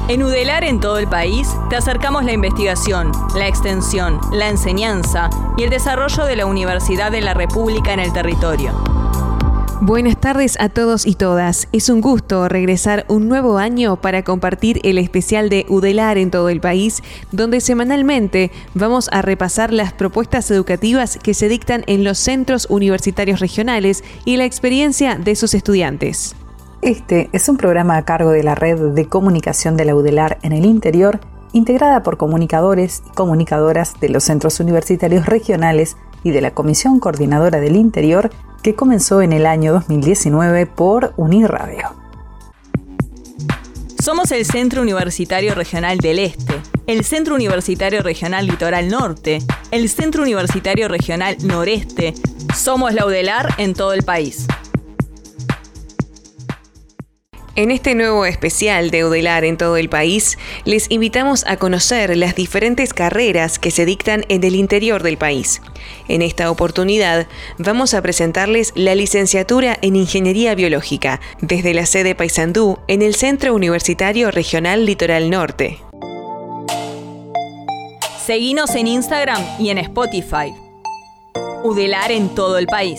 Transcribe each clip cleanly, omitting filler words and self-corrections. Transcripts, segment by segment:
En UDELAR en todo el país, te acercamos la investigación, la extensión, la enseñanza y el desarrollo de la Universidad de la República en el territorio. Buenas tardes a todos y todas. Es un gusto regresar un nuevo año para compartir el especial de UDELAR en todo el país, donde semanalmente vamos a repasar las propuestas educativas que se dictan en los centros universitarios regionales y la experiencia de sus estudiantes. Este es un programa a cargo de la Red de Comunicación de la UDELAR en el interior, integrada por comunicadores y comunicadoras de los centros universitarios regionales y de la Comisión Coordinadora del Interior, que comenzó en el año 2019 por Unirradio. Somos el Centro Universitario Regional del Este, el Centro Universitario Regional Litoral Norte, el Centro Universitario Regional Noreste. Somos la UDELAR en todo el país. En este nuevo especial de UDELAR en todo el país, les invitamos a conocer las diferentes carreras que se dictan en el interior del país. En esta oportunidad, vamos a presentarles la licenciatura en Ingeniería Biológica, desde la sede Paysandú, en el Centro Universitario Regional Litoral Norte. Seguinos en Instagram y en Spotify. UDELAR en todo el país.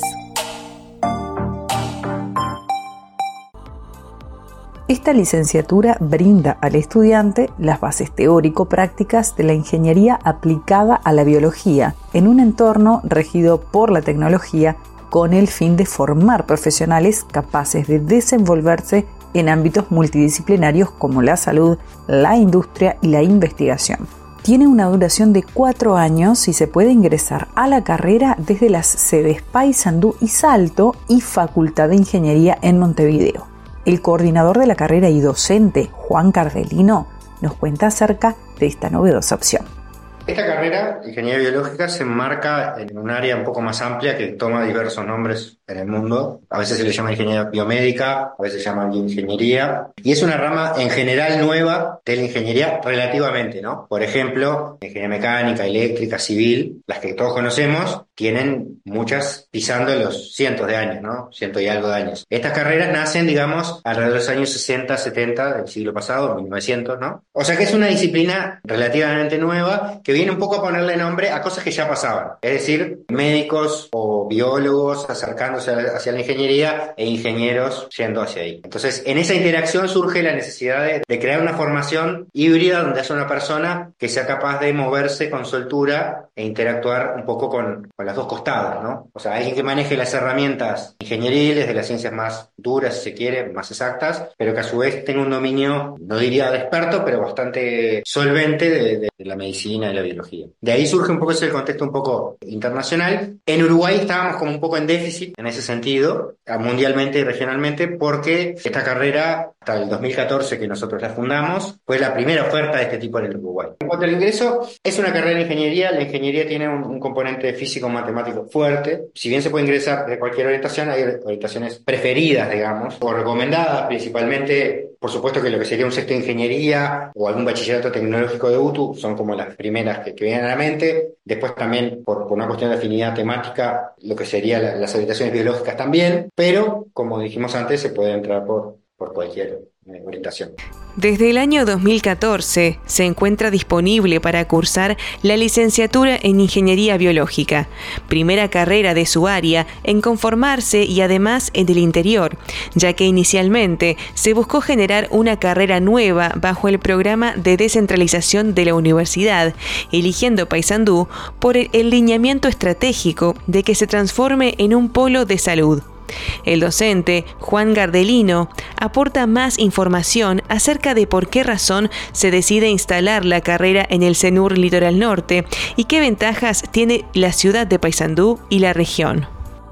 Esta licenciatura brinda al estudiante las bases teórico-prácticas de la ingeniería aplicada a la biología en un entorno regido por la tecnología con el fin de formar profesionales capaces de desenvolverse en ámbitos multidisciplinarios como la salud, la industria y la investigación. Tiene una duración de 4 años y se puede ingresar a la carrera desde las sedes Paysandú y Salto y Facultad de Ingeniería en Montevideo. El coordinador de la carrera y docente, Juan Gardelino, nos cuenta acerca de esta novedosa opción. Esta carrera, Ingeniería Biológica, se enmarca en un área un poco más amplia que toma diversos nombres en el mundo. A veces se le llama Ingeniería Biomédica, a veces se llama Bioingeniería. Y es una rama en general nueva de la ingeniería relativamente, ¿no? Por ejemplo, Ingeniería Mecánica, Eléctrica, Civil, las que todos conocemos, tienen muchas pisando los cientos de años, ¿no? Ciento y algo de años. Estas carreras nacen, digamos, alrededor de los años 60, 70 del siglo pasado, 1900, ¿no? O sea que es una disciplina relativamente nueva que viene un poco a ponerle nombre a cosas que ya pasaban. Es decir, médicos o biólogos acercándose hacia la ingeniería e ingenieros yendo hacia ahí. Entonces, en esa interacción surge la necesidad de crear una formación híbrida donde haya una persona que sea capaz de moverse con soltura e interactuar un poco con las dos costados, ¿no? O sea, alguien que maneje las herramientas ingenieriles de las ciencias más duras, si se quiere, más exactas, pero que a su vez tenga un dominio, no diría de experto, pero bastante solvente de la medicina y la biología. De ahí surge un poco ese contexto un poco internacional. En Uruguay estábamos como un poco en déficit en ese sentido, mundialmente y regionalmente, porque esta carrera, hasta el 2014 que nosotros la fundamos, fue la primera oferta de este tipo en el Uruguay. En cuanto al ingreso, es una carrera de ingeniería. La ingeniería tiene un componente físico-matemático fuerte. Si bien se puede ingresar de cualquier orientación, hay orientaciones preferidas, digamos, o recomendadas, principalmente, por supuesto que lo que sería un sexto de ingeniería o algún bachillerato tecnológico de UTU son como las primeras que vienen a la mente. Después también, por una cuestión de afinidad temática, lo que sería las orientaciones biológicas también, pero, como dijimos antes, se puede entrar por cualquier orientación. Desde el año 2014 se encuentra disponible para cursar la licenciatura en Ingeniería Biológica, primera carrera de su área en conformarse y además en el interior, ya que inicialmente se buscó generar una carrera nueva bajo el programa de descentralización de la universidad, eligiendo Paysandú por el lineamiento estratégico de que se transforme en un polo de salud. El docente, Juan Gardelino, aporta más información acerca de por qué razón se decide instalar la carrera en el CENUR Litoral Norte y qué ventajas tiene la ciudad de Paysandú y la región.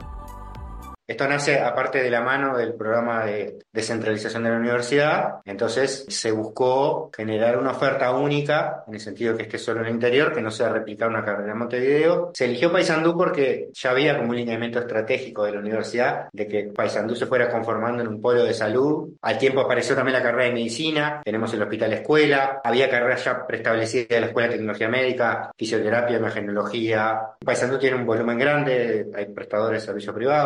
Esto nace aparte de la mano del programa de descentralización de la universidad. Entonces se buscó generar una oferta única, en el sentido que esté solo en el interior, que no sea replicar una carrera en Montevideo. Se eligió Paysandú porque ya había como un lineamiento estratégico de la universidad de que Paysandú se fuera conformando en un polo de salud. Al tiempo apareció también la carrera de medicina, tenemos el hospital escuela, había carreras ya preestablecidas de la Escuela de Tecnología Médica, fisioterapia, imagenología. Paysandú tiene un volumen grande, hay prestadores de servicios privados. Hay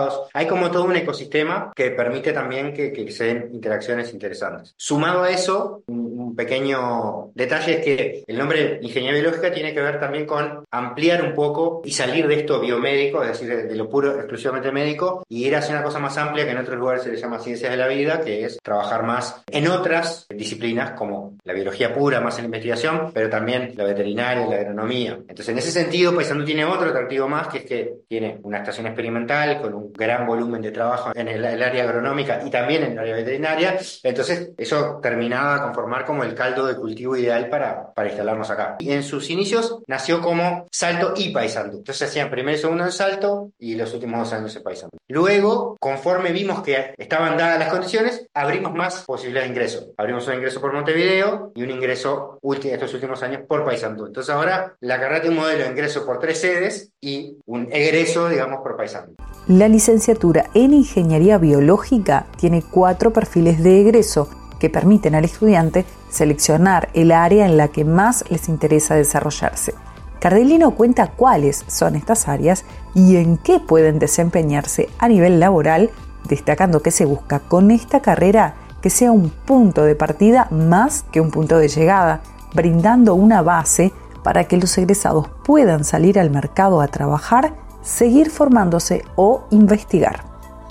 como todo un ecosistema que permite también que se den interacciones interesantes. Sumado a eso, un pequeño detalle es que el nombre ingeniería biológica tiene que ver también con ampliar un poco y salir de esto biomédico, es decir, de lo puro exclusivamente médico, y ir hacia una cosa más amplia que en otros lugares se le llama ciencias de la vida, que es trabajar más en otras disciplinas como la biología pura, más en la investigación, pero también la veterinaria, la agronomía. Entonces, en ese sentido, Paysandú tiene otro atractivo más, que es que tiene una estación experimental con un gran volumen de trabajo en el área agronómica y también en el área veterinaria. Entonces, eso terminaba a conformar como el caldo de cultivo ideal para instalarnos acá. Y en sus inicios nació como Salto y Paysandú. Entonces, hacían primero y segundo en Salto y los últimos 2 años en Paysandú. Luego, conforme vimos que estaban dadas las condiciones, abrimos más posibilidades de ingreso. Abrimos un ingreso por Montevideo y un ingreso estos últimos años por Paysandú. Entonces ahora la carrera tiene un modelo de ingreso por 3 sedes y un egreso, digamos, por Paysandú. La licenciatura en Ingeniería Biológica tiene 4 perfiles de egreso que permiten al estudiante seleccionar el área en la que más les interesa desarrollarse. Cardelino cuenta cuáles son estas áreas y en qué pueden desempeñarse a nivel laboral, destacando que se busca con esta carrera que sea un punto de partida más que un punto de llegada, brindando una base para que los egresados puedan salir al mercado a trabajar, seguir formándose o investigar.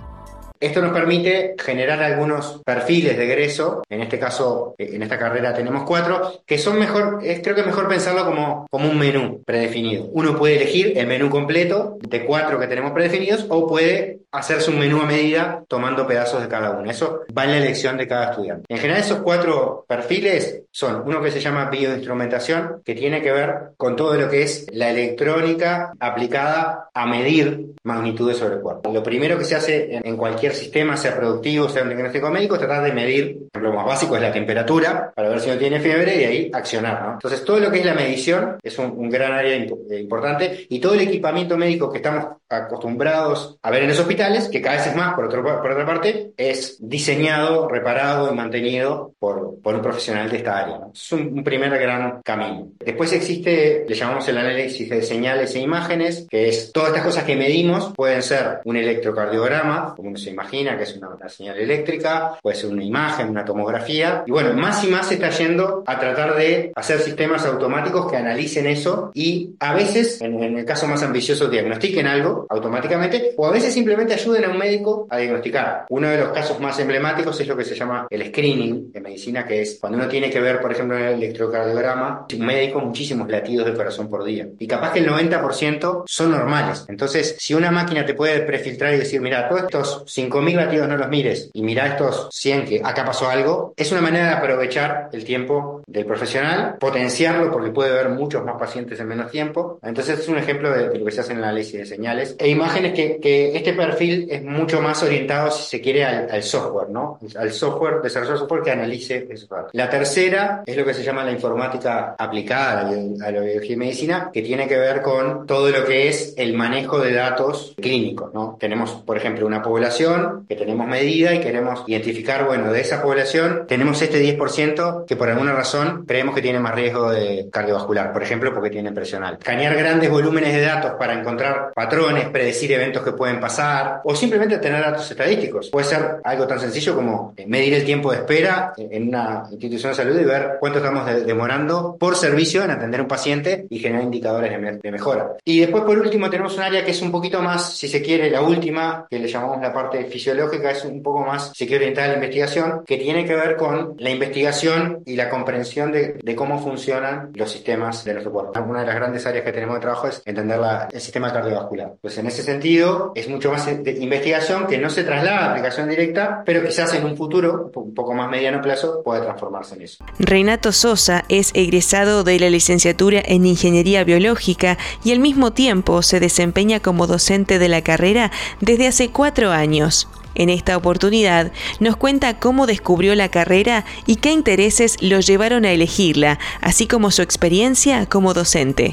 Esto nos permite generar algunos perfiles de egreso, en este caso, en esta carrera tenemos 4, que son creo que es mejor pensarlo como un menú predefinido. Uno puede elegir el menú completo de 4 que tenemos predefinidos o puede hacerse un menú a medida tomando pedazos de cada uno. Eso va en la elección de cada estudiante. En general esos 4 perfiles son uno que se llama bioinstrumentación, que tiene que ver con todo lo que es la electrónica aplicada a medir magnitudes sobre el cuerpo. Lo primero que se hace en cualquier sistema, sea productivo, sea un diagnóstico médico, es tratar de medir, lo más básico es la temperatura, para ver si no tiene fiebre y ahí accionar, ¿no? Entonces todo lo que es la medición es un gran área importante, y todo el equipamiento médico que estamos acostumbrados a ver en los hospitales, que cada vez es más, por otra parte, es diseñado, reparado y mantenido por un profesional de esta área, ¿no? Es un primer gran camino. Después existe, le llamamos el análisis de señales e imágenes, que es todas estas cosas que medimos, pueden ser un electrocardiograma, como uno se imagina, que es una señal eléctrica, puede ser una imagen, una tomografía, y bueno, más y más se está yendo a tratar de hacer sistemas automáticos que analicen eso y a veces, en el caso más ambicioso, diagnostiquen algo automáticamente, o a veces simplemente ayuden a un médico a diagnosticar. Uno de los casos más emblemáticos es lo que se llama el screening en medicina, que es cuando uno tiene que ver, por ejemplo, en el electrocardiograma, un médico, muchísimos latidos de corazón por día, y capaz que el 90% son normales. Entonces, si una máquina te puede prefiltrar y decir, mira, todos estos 5.000 latidos no los mires y mira estos 100 que acá pasó algo, es una manera de aprovechar el tiempo del profesional, potenciarlo porque puede ver muchos más pacientes en menos tiempo. Entonces es un ejemplo de lo que se hace en el análisis de señales e imágenes, que este perfil es mucho más orientado, si se quiere, al software, ¿no? Al software, desarrollar software que analice eso. La tercera es lo que se llama la informática aplicada a la biología y medicina, que tiene que ver con todo lo que es el manejo de datos clínicos, ¿no? Tenemos, por ejemplo, una población que tenemos medida y queremos identificar, bueno, de esa población tenemos este 10% que por alguna razón creemos que tiene más riesgo de cardiovascular, por ejemplo, porque tiene presión alta. Escanear grandes volúmenes de datos para encontrar patrones, predecir eventos que pueden pasar, o simplemente tener datos estadísticos. Puede ser algo tan sencillo como medir el tiempo de espera en una institución de salud y ver cuánto estamos demorando por servicio en atender a un paciente y generar indicadores de mejora. Y después, por último, tenemos un área que es un poquito más, si se quiere, la última, que le llamamos la parte fisiológica, es un poco más, si quiere, orientada a la investigación, que tiene que ver con la investigación y la comprensión de cómo funcionan los sistemas de nuestro cuerpo. Una de las grandes áreas que tenemos de trabajo es entender el sistema cardiovascular. Pues en ese sentido, es mucho más de investigación que no se traslada a aplicación directa, pero quizás en un futuro, un poco más mediano plazo, puede transformarse en eso. Renato Sosa es egresado de la licenciatura en Ingeniería Biológica y al mismo tiempo se desempeña como docente de la carrera desde hace 4 años. En esta oportunidad nos cuenta cómo descubrió la carrera y qué intereses lo llevaron a elegirla, así como su experiencia como docente.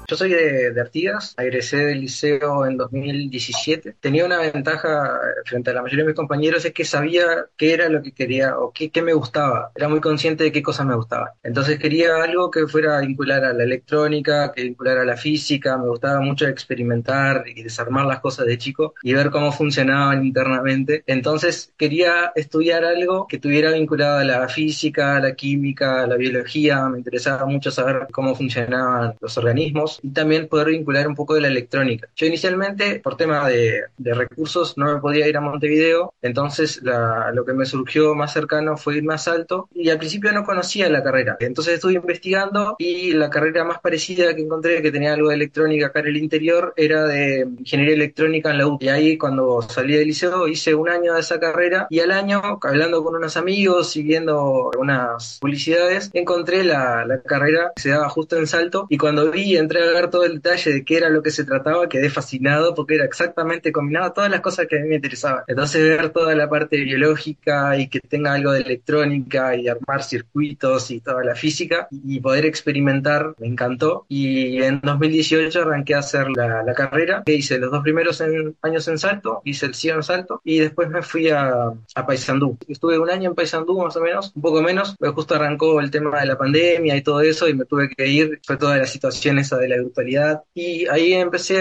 Yo soy de Artigas, egresé del liceo en 2017. Tenía una ventaja frente a la mayoría de mis compañeros, es que sabía qué era lo que quería o qué me gustaba. Era muy consciente de qué cosas me gustaban. Entonces quería algo que fuera a vincular a la electrónica, que vinculara a la física. Me gustaba mucho experimentar y desarmar las cosas de chico y ver cómo funcionaban internamente. Entonces quería estudiar algo que tuviera vinculado a la física, a la química, a la biología. Me interesaba mucho saber cómo funcionaban los organismos y también poder vincular un poco de la electrónica. Yo inicialmente, por tema de recursos, no me podía ir a Montevideo, entonces lo que me surgió más cercano fue irme a Salto y al principio no conocía la carrera. Entonces estuve investigando y la carrera más parecida que encontré, que tenía algo de electrónica acá en el interior, era de ingeniería electrónica en la UTE. Y ahí cuando salí del liceo hice un año de esa carrera y al año, hablando con unos amigos y viendo algunas publicidades, encontré la carrera que se daba justo en Salto y cuando vi y entré a ver todo el detalle de qué era lo que se trataba, quedé fascinado porque era exactamente combinado todas las cosas que a mí me interesaban. Entonces ver toda la parte biológica y que tenga algo de electrónica y armar circuitos y toda la física y poder experimentar me encantó. Y en 2018 arranqué a hacer la carrera, que hice los dos primeros años en Salto, hice el CIO en Salto y después me fui a Paysandú. Estuve un año en Paysandú más o menos, un poco menos, pero justo arrancó el tema de la pandemia y todo eso y me tuve que ir, fue toda la situación esa de la virtualidad y ahí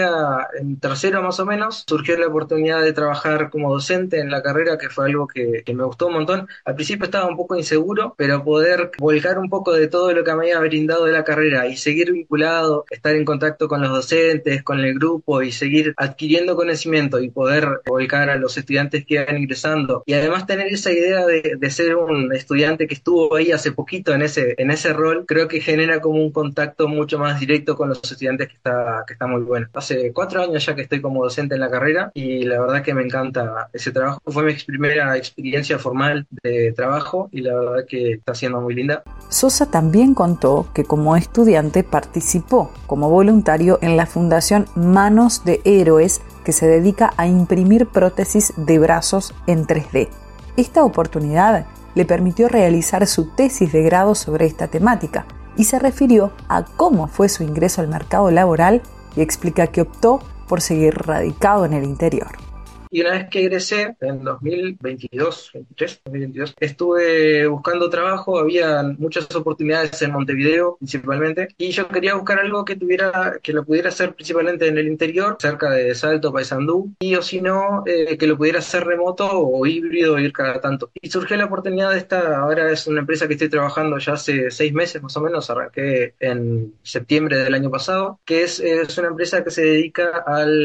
en tercero más o menos, surgió la oportunidad de trabajar como docente en la carrera, que fue algo que me gustó un montón. Al principio estaba un poco inseguro, pero poder volcar un poco de todo lo que me había brindado de la carrera y seguir vinculado, estar en contacto con los docentes, con el grupo y seguir adquiriendo conocimiento y poder volcar a los estudiantes que iban ingresando y además tener esa idea de ser un estudiante que estuvo ahí hace poquito en ese rol, creo que genera como un contacto mucho más directo con los estudiantes que está muy bueno. Hace 4 años ya que estoy como docente en la carrera y la verdad que me encanta ese trabajo. Fue mi primera experiencia formal de trabajo y la verdad que está siendo muy linda. Sosa también contó que como estudiante participó como voluntario en la Fundación Manos de Héroes, que se dedica a imprimir prótesis de brazos en 3D. Esta oportunidad le permitió realizar su tesis de grado sobre esta temática y se refirió a cómo fue su ingreso al mercado laboral y explica que optó por seguir radicado en el interior. Y una vez que egresé, en 2022, estuve buscando trabajo, había muchas oportunidades en Montevideo principalmente, y yo quería buscar algo que lo pudiera hacer principalmente en el interior, cerca de Salto, Paysandú, y o si no, que lo pudiera hacer remoto o híbrido, ir cada tanto. Y surgió la oportunidad ahora es una empresa que estoy trabajando ya hace 6 meses más o menos, arranqué en septiembre del año pasado, que es una empresa que se dedica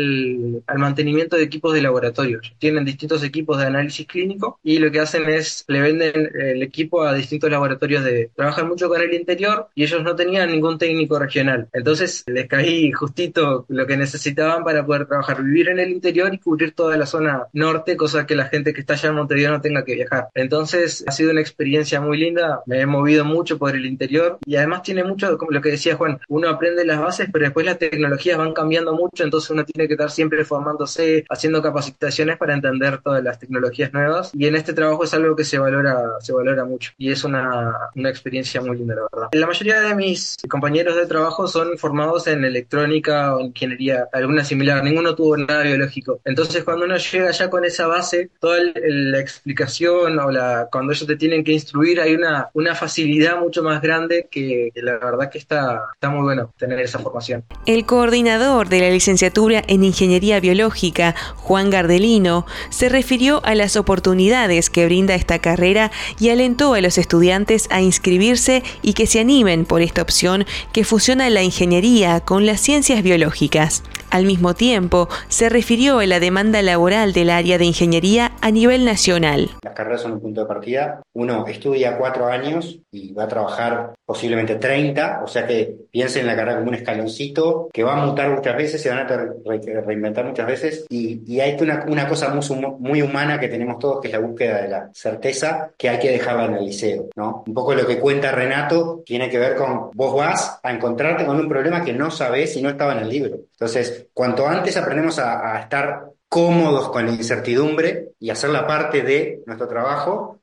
al mantenimiento de equipos de laboratorio. Tienen distintos equipos de análisis clínico y lo que hacen es le venden el equipo a distintos laboratorios trabajan mucho con el interior y ellos no tenían ningún técnico regional. Entonces les caí justito lo que necesitaban para poder trabajar, vivir en el interior y cubrir toda la zona norte, cosa que la gente que está allá en Montevideo no tenga que viajar. Entonces ha sido una experiencia muy linda, me he movido mucho por el interior y además tiene mucho, como lo que decía Juan, uno aprende las bases, pero después las tecnologías van cambiando mucho, entonces uno tiene que estar siempre formándose, haciendo capacitaciones para entender todas las tecnologías nuevas y en este trabajo es algo que se valora mucho y es una experiencia muy linda, la verdad. La mayoría de mis compañeros de trabajo son formados en electrónica o ingeniería, alguna similar, ninguno tuvo nada biológico. Entonces cuando uno llega ya con esa base, toda la explicación cuando ellos te tienen que instruir, hay una facilidad mucho más grande que la verdad que está muy bueno tener esa formación. El coordinador de la licenciatura en Ingeniería Biológica, Juan Gardelino, se refirió a las oportunidades que brinda esta carrera y alentó a los estudiantes a inscribirse y que se animen por esta opción que fusiona la ingeniería con las ciencias biológicas. Al mismo tiempo, se refirió a la demanda laboral del área de ingeniería a nivel nacional. Las carreras son un punto de partida. Uno estudia 4 años y va a trabajar posiblemente 30, o sea que piensen en la carrera como un escaloncito que va a mutar muchas veces, se van a reinventar muchas veces y hay una cosa muy humana que tenemos todos, que es la búsqueda de la certeza, que hay que dejarla en el liceo, ¿no? Un poco lo que cuenta Renato tiene que ver con vos vas a encontrarte con un problema que no sabés y no estaba en el libro. Entonces, cuanto antes aprendemos a estar cómodos con la incertidumbre y hacerla parte de nuestro trabajo,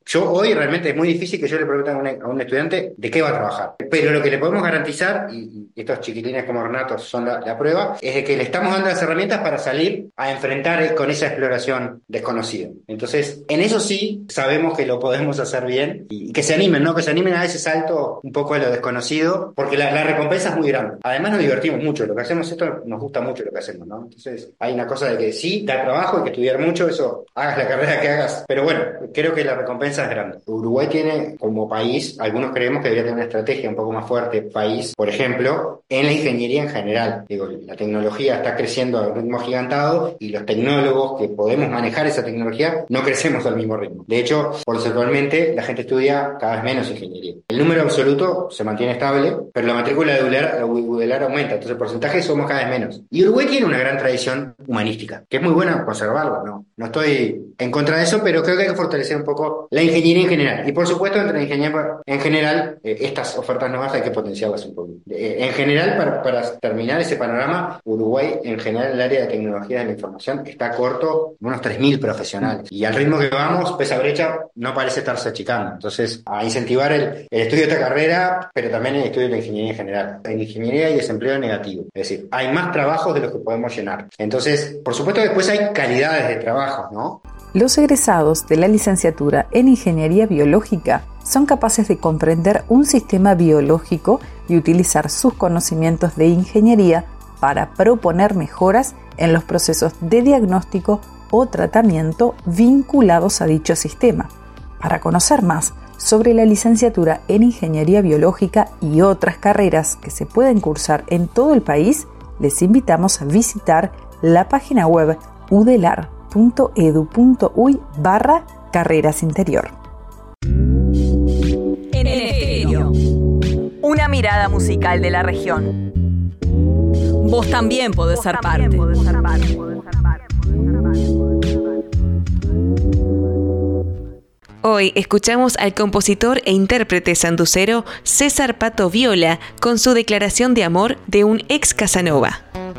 Yo hoy realmente es muy difícil que yo le pregunte a un estudiante de qué va a trabajar. Pero lo que le podemos garantizar, y estos chiquilines como Renato son la prueba, es de que le estamos dando las herramientas para salir a enfrentar con esa exploración desconocida. Entonces, en eso sí sabemos que lo podemos hacer bien y que se animen, ¿no? Que se animen a ese salto un poco a lo desconocido, porque la recompensa es muy grande. Además nos divertimos mucho, lo que hacemos esto nos gusta mucho lo que hacemos, ¿no? Entonces, hay una cosa de que sí, da trabajo, hay que estudiar mucho, eso, hagas la carrera que hagas. Pero bueno, creo que la recompensa es grande. Uruguay tiene como país, algunos creemos que debería tener una estrategia un poco más fuerte, país, por ejemplo, en la ingeniería en general. Digo, la tecnología está creciendo a un ritmo agigantado y los tecnólogos que podemos manejar esa tecnología no crecemos al mismo ritmo. De hecho, porcentualmente la gente estudia cada vez menos ingeniería. El número absoluto se mantiene estable, pero la matrícula de UDELAR aumenta, entonces el porcentaje somos cada vez menos. Y Uruguay tiene una gran tradición humanística, que es muy buena conservarla, no estoy en contra de eso, pero creo que hay que fortalecer un poco la ingeniería en general. Y por supuesto, entre la ingeniería en general, estas ofertas nuevas hay que potenciarlas un poco. En general, para terminar ese panorama, Uruguay, en general, el área de tecnología de la información está corto, unos 3.000 profesionales. Y al ritmo que vamos, esa brecha no parece estarse achicando. Entonces, a incentivar el estudio de esta carrera, pero también el estudio de la ingeniería en general. En ingeniería hay desempleo negativo. Es decir, hay más trabajos de los que podemos llenar. Entonces, por supuesto, después hay calidades de trabajo, ¿no? Los egresados de la licenciatura en Ingeniería Biológica son capaces de comprender un sistema biológico y utilizar sus conocimientos de ingeniería para proponer mejoras en los procesos de diagnóstico o tratamiento vinculados a dicho sistema. Para conocer más sobre la licenciatura en Ingeniería Biológica y otras carreras que se pueden cursar en todo el país, les invitamos a visitar la página web udelar.edu.uy/carreras interior. En estéreo, una mirada musical de la región. Vos también podés ser parte. Hoy escuchamos al compositor e intérprete sanducero César Pato Viola con su declaración de amor de un ex Casanova.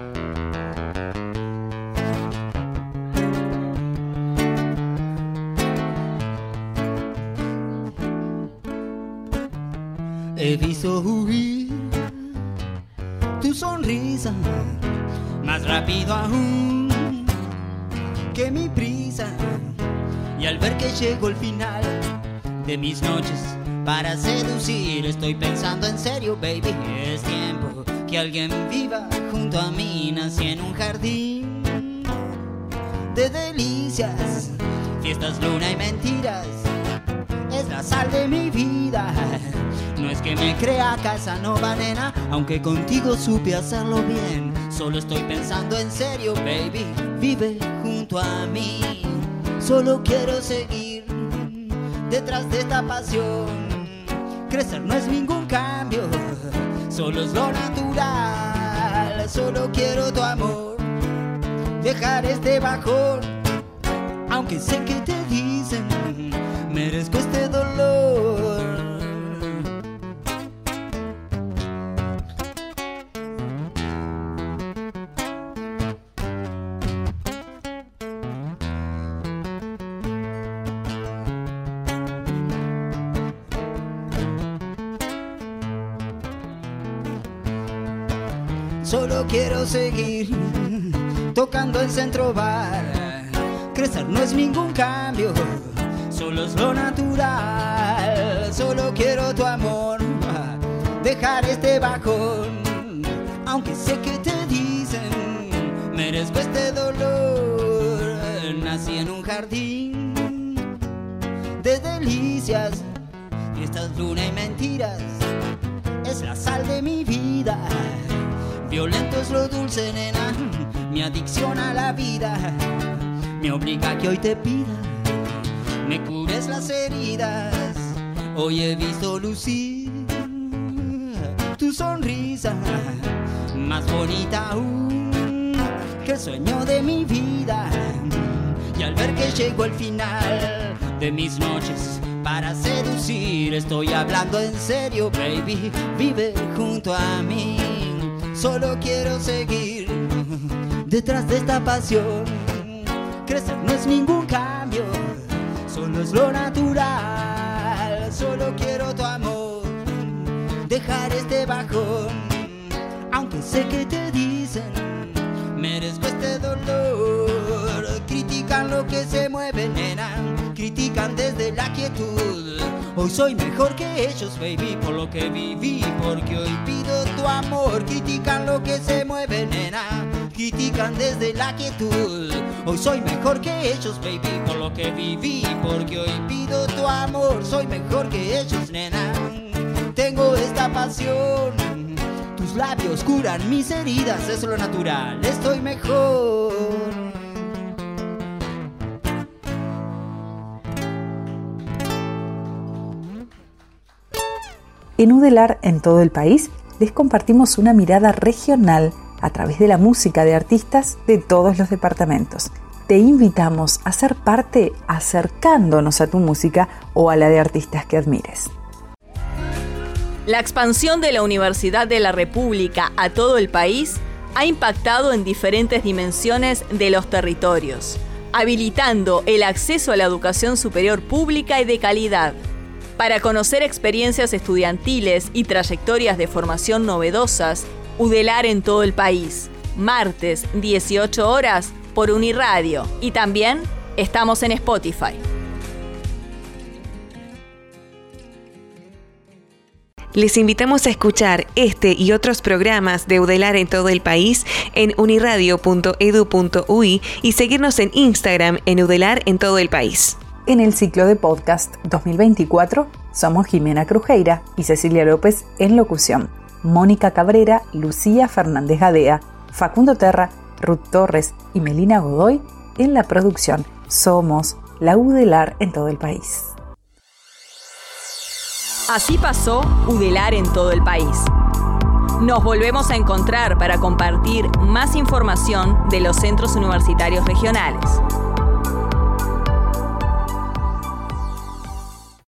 He visto huir tu sonrisa más rápido aún que mi prisa, y al ver que llegó el final de mis noches para seducir, estoy pensando en serio, baby, es tiempo que alguien viva junto a mí. Nací en un jardín de delicias, fiestas, luna y mentiras, es la sal de mi vida. No es que me crea Casanova, nena, aunque contigo supe hacerlo bien. Solo estoy pensando en serio, baby, vive junto a mí. Solo quiero seguir detrás de esta pasión. Crecer no es ningún cambio, solo es lo natural. Solo quiero tu amor, dejar este bajón. Aunque sé que te dicen, merezco este dolor. Solo quiero seguir tocando en Centro Bar. Crecer no es ningún cambio, solo es lo natural. Solo quiero tu amor, dejar este bajón. Aunque sé que te dicen, merezco este dolor. Nací en un jardín de delicias, fiestas, luna y mentiras, es la sal de mi vida. Violento es lo dulce, nena, mi adicción a la vida me obliga a que hoy te pida, me cures las heridas. Hoy he visto lucir tu sonrisa, más bonita aún que el sueño de mi vida. Y al ver que llegó el final de mis noches para seducir, estoy hablando en serio, baby, vive junto a mí. Solo quiero seguir detrás de esta pasión. Crecer no es ningún cambio, solo es lo natural. Solo quiero tu amor, dejar este bajón, aunque sé que te dicen merezco este dolor. Critican lo que se mueve, nena, critican desde la quietud. Hoy soy mejor que ellos, baby, por lo que viví, porque hoy pido tu amor. Critican lo que se mueve, nena, critican desde la quietud. Hoy soy mejor que ellos, baby, por lo que viví, porque hoy pido tu amor. Soy mejor que ellos, nena, tengo esta pasión. Tus labios curan mis heridas, es lo natural, estoy mejor. En Udelar en todo el país les compartimos una mirada regional a través de la música de artistas de todos los departamentos. Te invitamos a ser parte acercándonos a tu música o a la de artistas que admires. La expansión de la Universidad de la República a todo el país ha impactado en diferentes dimensiones de los territorios, habilitando el acceso a la educación superior pública y de calidad. Para conocer experiencias estudiantiles y trayectorias de formación novedosas, Udelar en todo el país, martes 18 horas por Uniradio, y también estamos en Spotify. Les invitamos a escuchar este y otros programas de Udelar en todo el país en uniradio.edu.ui y seguirnos en Instagram en Udelar en todo el país. En el ciclo de podcast 2024 somos Jimena Crujeira y Cecilia López en locución, Mónica Cabrera, Lucía Fernández Gadea, Facundo Terra, Ruth Torres y Melina Godoy en la producción. Somos la Udelar en todo el país. Así pasó Udelar en todo el país. Nos volvemos a encontrar para compartir más información de los centros universitarios regionales.